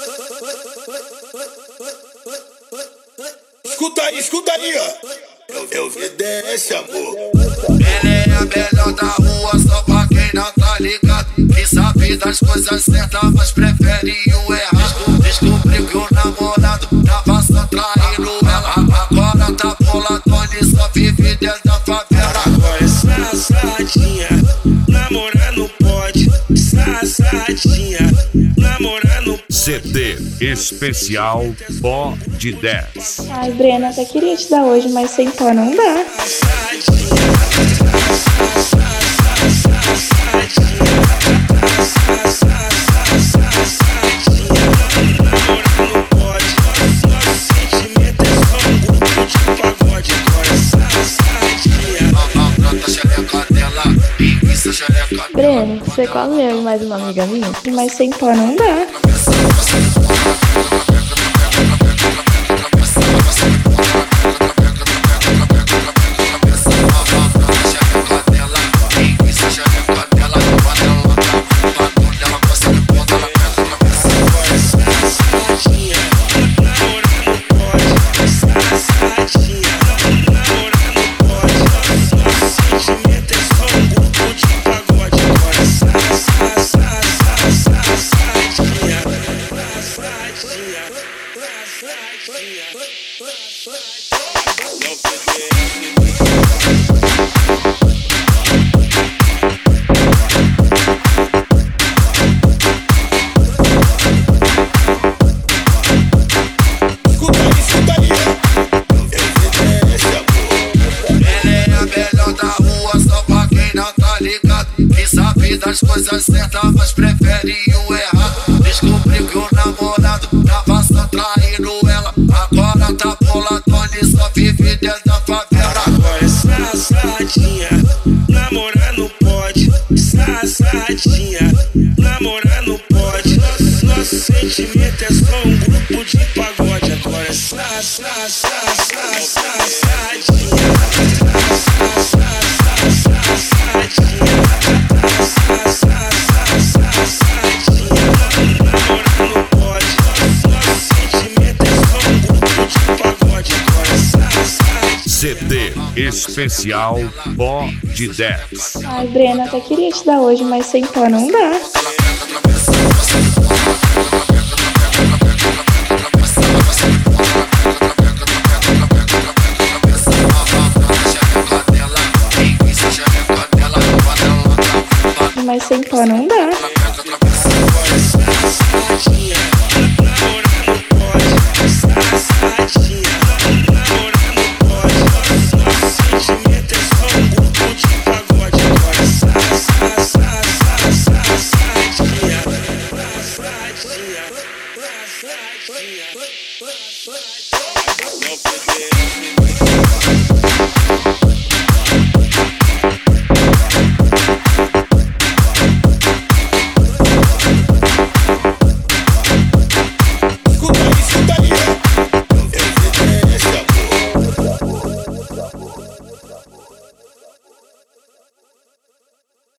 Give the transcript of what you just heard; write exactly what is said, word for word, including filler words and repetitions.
Escuta aí, escuta aí, ó. Eu, eu vi desse amor. Ela é a melhor da rua, só pra quem não tá ligado. Que sabe das coisas certas, mas prefere o errado. Descobriu que o namorado tava só traindo ela. Agora tá boladona e só vive dentro da favela. Agora está safadinha, namorar não pode. Está safadinha, namorar não pode. C D especial Pó de dez. Ai, Brena, até queria te dar hoje, mas sem pó não dá. Breno, você quase eu e mais uma amiga minha, mas sem pó não dá. Que sabe das coisas certas, mas prefere o errado. Descobriu que o namorado tava só traindo ela. Agora tá boladona e só vive dentro da favela. Agora está safadinha, namorar não pode. Está safadinha, namorar não pode. Nosso, nosso sentimento é só um grupo de pagode. Agora está, está, está, está, está, safadinha. C D especial Pó de dez. Ai, Brena, até queria te dar hoje, mas sem pó não dá.